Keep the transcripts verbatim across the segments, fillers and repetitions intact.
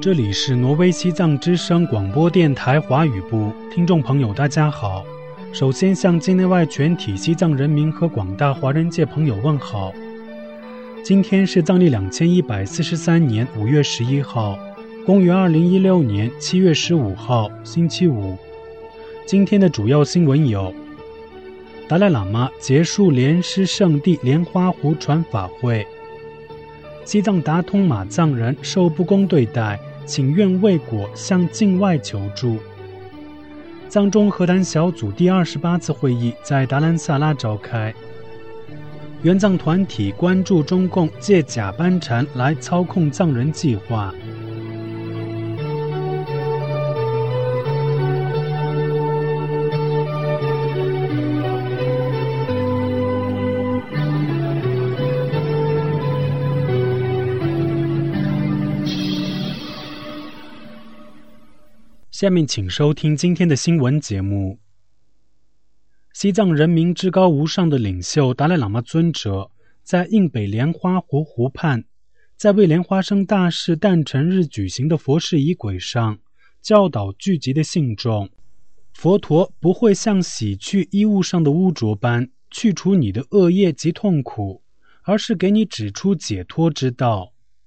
这里是挪威西藏之声广播电台华语部，听众朋友大家好。首先向境内外全体西藏人民和广大华人界朋友问好。今天是藏历两千一百四十三年五月十一号，公元二零一六年七月十五号，星期五。今天的主要新闻有：达赖喇嘛结束莲师圣地莲花湖传法会；西藏达通马藏人受不公对待，请愿未果向境外求助；藏中和谈小组第二十八次会议在达兰萨拉召开；援藏团体关注中共借假班禅来操控藏人计划。下面请收听今天的新闻节目。西藏人民至高无上的领袖达赖喇嘛尊者在印北莲花湖湖畔，在为莲花生大士诞辰日举行的佛事仪轨上，教导聚集的信众，佛陀不会像洗去衣物上的污浊般去除你的恶业及痛苦，而是给你指出解脱之道。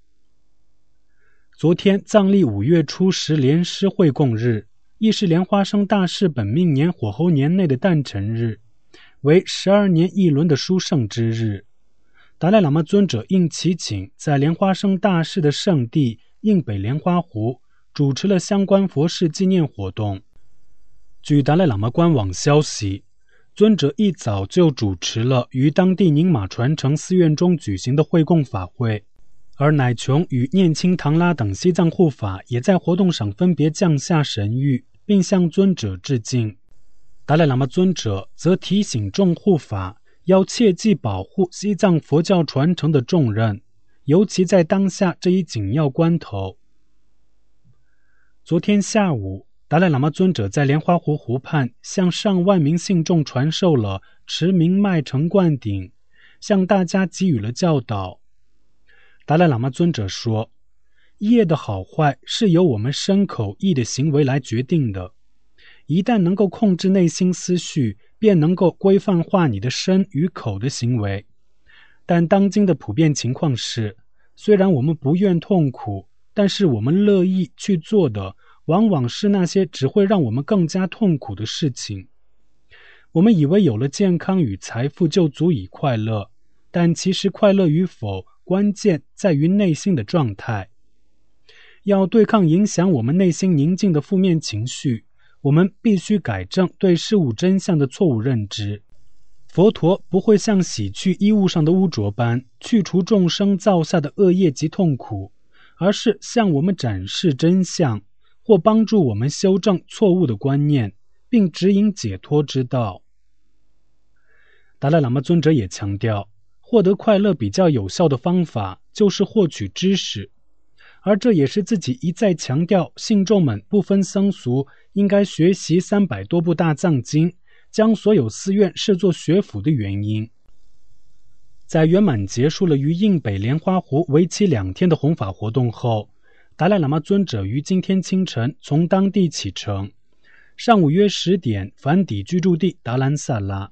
昨天藏历五月初十莲师会供日，亦是莲花生大士本命年火候年内的诞辰日，为十二年一轮的殊胜之日。达赖喇嘛尊者应其请，在莲花生大士的圣地印北莲花湖主持了相关佛事纪念活动。据达赖喇嘛官网消息，尊者一早就主持了于当地宁玛传承寺院中举行的会供法会，而乃琼与念青唐拉等西藏护法也在活动上分别降下神谕，并向尊者致敬。达赖喇嘛尊者则提醒众护法要切记保护西藏佛教传承的重任，尤其在当下这一紧要关头。昨天下午，达赖喇嘛尊者在莲花湖湖畔向上万名信众传授了持名迈成灌顶，向大家给予了教导。达赖喇嘛尊者说，业的好坏是由我们身口意的行为来决定的，一旦能够控制内心思绪，便能够规范化你的身与口的行为。但当今的普遍情况是，虽然我们不愿痛苦，但是我们乐意去做的往往是那些只会让我们更加痛苦的事情。我们以为有了健康与财富就足以快乐，但其实快乐与否关键在于内心的状态。要对抗影响我们内心宁静的负面情绪，我们必须改正对事物真相的错误认知。佛陀不会像洗去衣物上的污浊般去除众生造下的恶业及痛苦，而是向我们展示真相，或帮助我们修正错误的观念，并指引解脱之道。达赖喇嘛尊者也强调，获得快乐比较有效的方法就是获取知识，而这也是自己一再强调信众们不分僧俗应该学习三百多部大藏经，将所有寺院视作学府的原因。在圆满结束了于印北莲花湖为期两天的弘法活动后，达赖喇嘛尊者于今天清晨从当地启程，上午约十点返抵居住地达兰萨拉。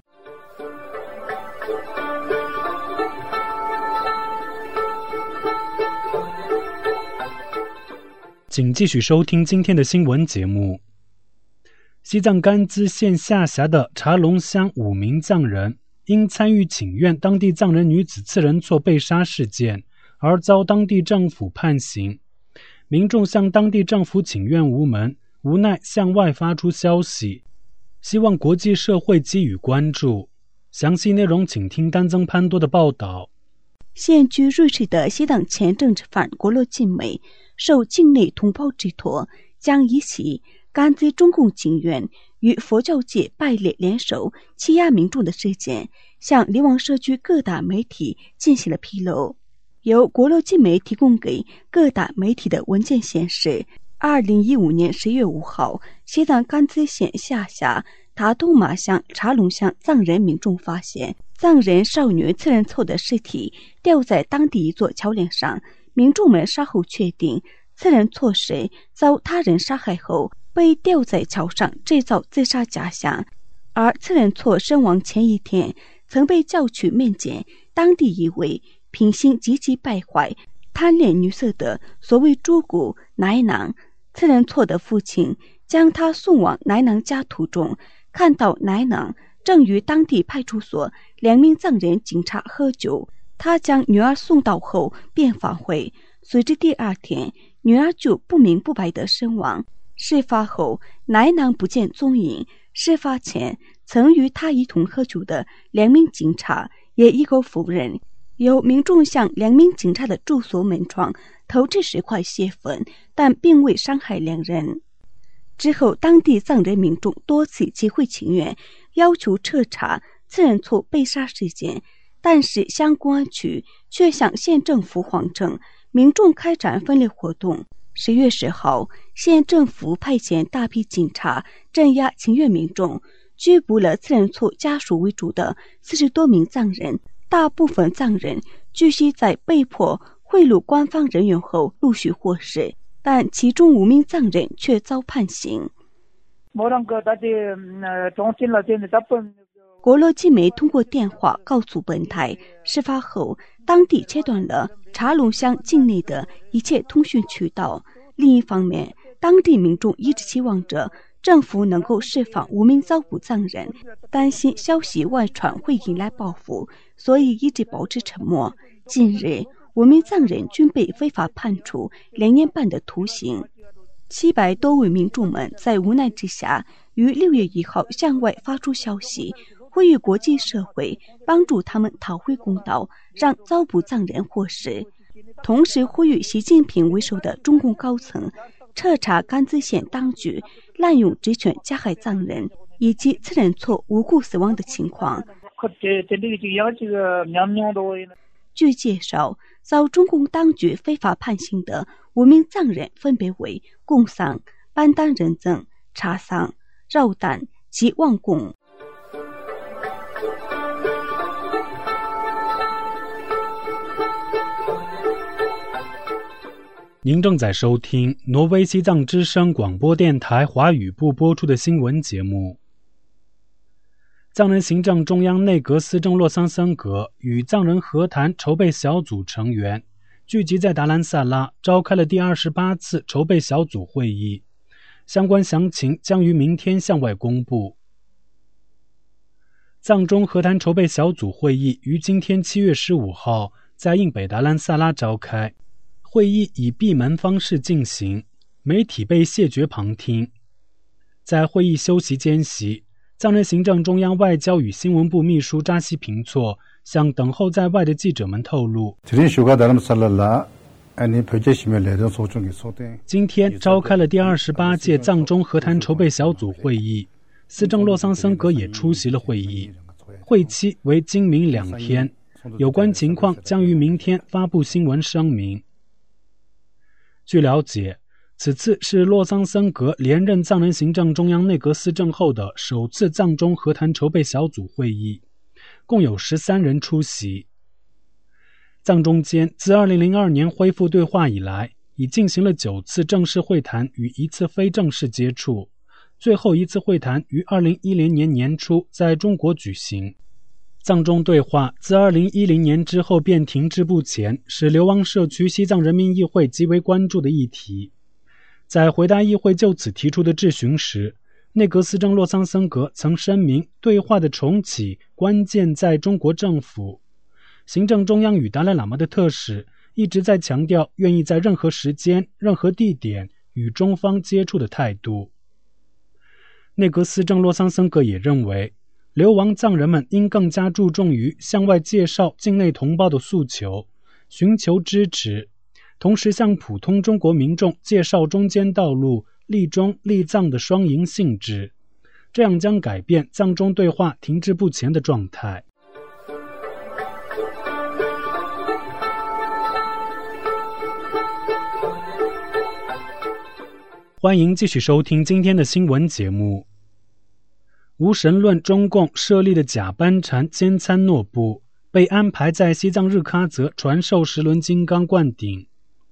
请继续收听今天的新闻节目。西藏甘孜县下辖的茶龙乡五名藏人因参与请愿当地藏人女子次仁措被杀事件而遭当地政府判刑。民众向当地政府请愿无门，无奈向外发出消息，希望国际社会给予关注。详细内容请听丹增潘多的报道。 现居瑞士的西藏前政治犯国洛晋美受境内同胞之托，将一起甘孜中共警员与佛教界败类联手欺压民众的事件，向流亡社区各大媒体进行了披露。由国洛晋美提供给各大媒体的文件显示，二零一五年十月五号，西藏甘孜县下辖达通马乡茶龙乡藏人民众发现藏人少女次仁措的尸体吊在当地一座桥梁上。民众们稍后确定， 次人错时遭他人杀害后被吊在桥上制造自杀假象，而次人错身亡前一天曾被叫去面见当地一位品行极其败坏、贪恋女色的所谓主顾乃囊。次人错的父亲将他送往乃囊家途中，看到乃囊正与当地派出所两名藏人警察喝酒，他将女儿送到后便返回，随着第二天女儿就不明不白的身亡。事发后乃囊不见踪影，事发前曾与他一同喝酒的两名警察也一口否认。有民众向两名警察的住所门窗投掷石块泄愤，但并未伤害两人。之后当地藏人民众多次集会请愿，要求彻查次人错被杀事件，但是乡公安局却向县政府谎称民众开展分裂活动。十月十号，县政府派遣大批警察镇压请愿民众，拘捕了次人错家属为主的四十多名藏人。大部分藏人据悉在被迫贿赂官方人员后陆续获释，但其中五名藏人却遭判刑。国洛纪媒通过电话告诉本台，事发后当地切断了茶龙乡境内的一切通讯渠道。另一方面，当地民众一直期望着政府能够释放五名遭捕藏人，担心消息外传会引来报复，所以一直保持沉默。近日，五名藏人均被非法判处两年半的徒刑。七百多位民众们在无奈之下，于六月一号向外发出消息，呼吁国际社会帮助他们讨回公道，让遭捕藏人获释。同时呼吁习近平为首的中共高层彻查甘孜县当局滥用职权加害藏人以及次人错无故死亡的情况。据介绍，遭中共当局非法判刑的五名藏人分别为贡桑、班丹仁增、查桑、绕丹及望贡。 您正在收听挪威西藏之声广播电台华语部播出的新闻节目。藏人行政中央内阁司政洛桑森格与藏人和谈筹备小组成员聚集在达兰萨拉，召开了第二十八次筹备小组会议，相关详情将于明天向外公布。藏中和谈筹备小组会议于今天七月十五号在印北达兰萨拉召开，会议以闭门方式进行，媒体被谢绝旁听。在会议休息间隙，藏人行政中央外交与新闻部秘书扎西平措向等候在外的记者们透露，今天召开了第二十八届藏中和谈筹备小组会议，司政洛桑森格也出席了会议，会期为今明两天，有关情况将于明天发布新闻声明。据了解，此次是洛桑森格连任藏人行政中央内阁司政后的首次藏中和谈筹备小组会议，共有十三人出席。藏中间自二零零二年恢复对话以来，已进行了九次正式会谈与一次非正式接触，最后一次会谈于二零一零年年初在中国举行。藏中对话自二零一零年之后便停滞不前，是流亡社区西藏人民议会极为关注的议题。在回答议会就此提出的质询时，内阁司政洛桑森格曾声明，对话的重启关键在中国政府。行政中央与达赖喇嘛的特使一直在强调愿意在任何时间、任何地点与中方接触的态度。内阁司政洛桑森格也认为，流亡藏人们应更加注重于向外介绍境内同胞的诉求，寻求支持，同时向普通中国民众介绍中间道路利中利藏的双赢性质，这样将改变藏中对话停滞不前的状态。欢迎继续收听今天的新闻节目。无神论中共设立的假班禅坚参诺部被安排在西藏日喀则传授十轮金刚灌顶。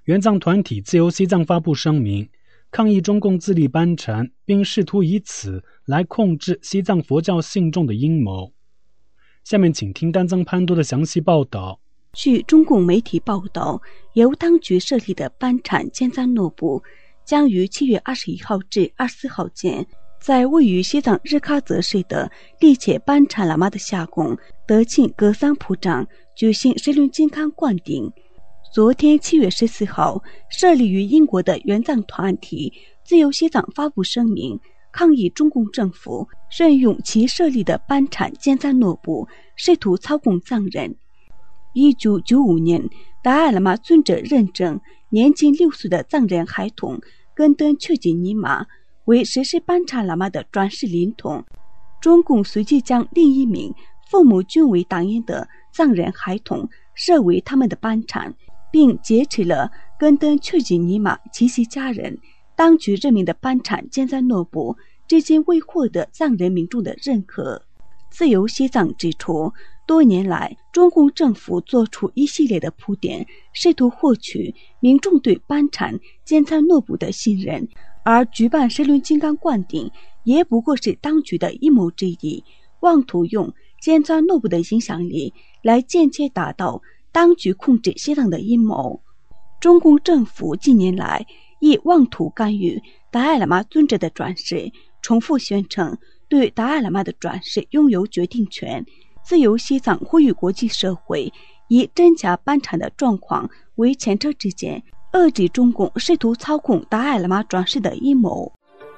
援藏团体自由西藏发布声明，抗议中共自立班禅，并试图以此来控制西藏佛教信众的阴谋。下面请听丹增潘多的详细报道。 据中共媒体报道，由当局设立的班禅坚赞诺部将于七月二十一号至二十四号间，在位于西藏日喀则市的力切班禅喇嘛的夏宫德庆格桑普掌举行十轮健康灌顶。昨天七月十四号，设立于英国的援藏团体自由西藏发布声明，抗议中共政府任用其设立的班禅坚赞诺部试图操控藏人。一九九五年，达赖喇嘛尊者认证年仅六岁的藏人孩童根登确吉尼玛为实施班禅喇嘛的转世灵童。中共随即将另一名父母均为党员的藏人孩童设为他们的班禅，并劫持了根登确吉尼玛及其家人。当局任命的班禅坚赞诺部至今未获得藏人民众的认可。自由西藏指出，多年来中共政府做出一系列的铺垫，试图获取民众对班禅坚赞诺部的信任，而举办十轮金刚灌顶也不过是当局的阴谋之一，妄图用坚赞诺部的影响力来间接达到当局控制西藏的阴谋。中共政府近年来亦妄图干预达赖喇嘛尊者的转世，重复宣称对达赖喇嘛的转世拥有决定权。自由西藏呼吁国际社会以真假班禅的状况为前车之鉴，遏制中共试图操控达赖喇嘛转世的阴谋。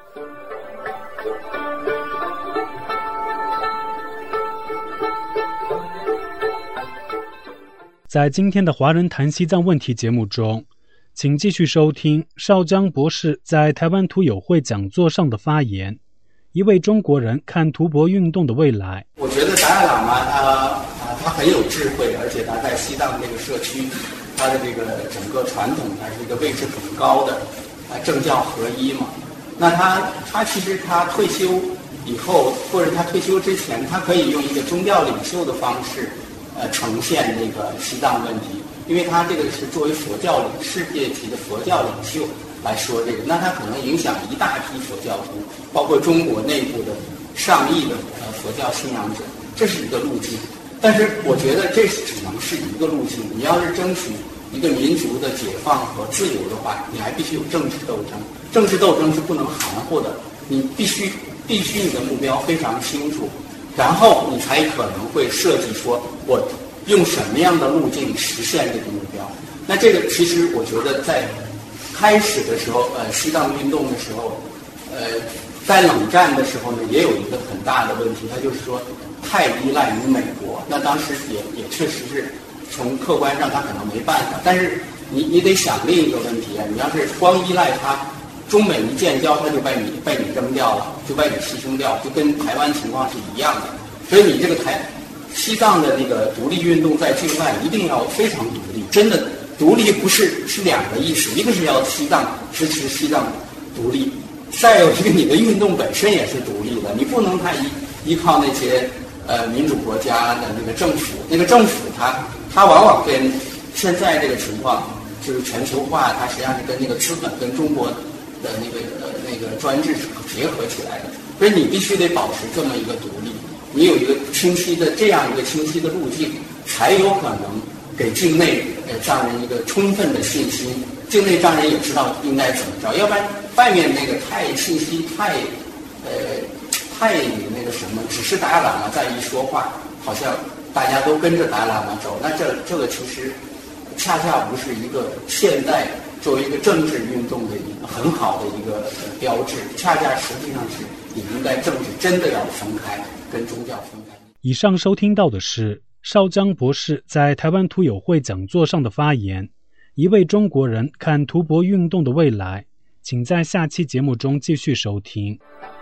在今天的华人谈西藏问题节目中，请继续收听邵江博士在台湾图友会讲座上的发言。一位中国人看图博运动的未来。 我觉得达赖喇嘛他啊他很有智慧，而且他在西藏这个社区，他的这个整个传统还是一个位置很高的，啊政教合一嘛。那他他其实他退休以后，或者他退休之前，他可以用一个宗教领袖的方式，呃呈现这个西藏问题，因为他这个是作为佛教领世界级的佛教领袖来说这个，那他可能影响一大批佛教徒，包括中国内部的上亿的呃佛教信仰者，这是一个路径。但是我觉得这只能是一个路径，你要是争取一个民族的解放和自由的话，你还必须有政治斗争。政治斗争是不能含糊的，你必须必须你的目标非常清楚，然后你才可能会设计说我用什么样的路径实现这个目标。那这个其实我觉得在开始的时候，呃，西藏运动的时候，呃，在冷战的时候呢，也有一个很大的问题，它就是说太依赖于美国。那当时也也确实是从客观上他可能没办法，但是你你得想另一个问题啊，你要是光依赖他，中美一建交，他就被你被你扔掉了，就被你牺牲掉，就跟台湾情况是一样的。所以你这个台西藏的这个独立运动在境外一定要非常独立，真的。独立不是是两个意思，一个是要西藏支持西藏独立，再有一个你的运动本身也是独立的，你不能太依依靠那些呃民主国家的那个政府，那个政府它它往往跟现在这个情况就是全球化，它实际上是跟那个资本跟中国的那个呃那个专制是结合起来的，所以你必须得保持这么一个独立，你有一个清晰的这样一个清晰的路径，才有可能给境内呃藏人一个充分的信心，境内藏人也知道应该怎么着，要不然外面那个太信息太呃太那个什么，只是达赖喇嘛在一说话，好像大家都跟着达赖喇嘛走，那这这个其实恰恰不是一个现代作为一个政治运动的一个很好的一个标志，恰恰实际上是也应该政治真的要分开，跟宗教分开。 以上收听到的是邵江博士在台湾图友会讲座上的发言，一位中国人看图博运动的未来，请在下期节目中继续收听。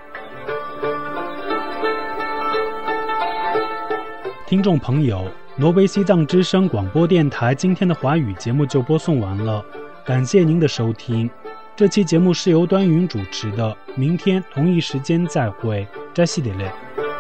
听众朋友，挪威西藏之声广播电台今天的华语节目就播送完了，感谢您的收听。这期节目是由端云主持的，明天同一时间再会，扎西德勒。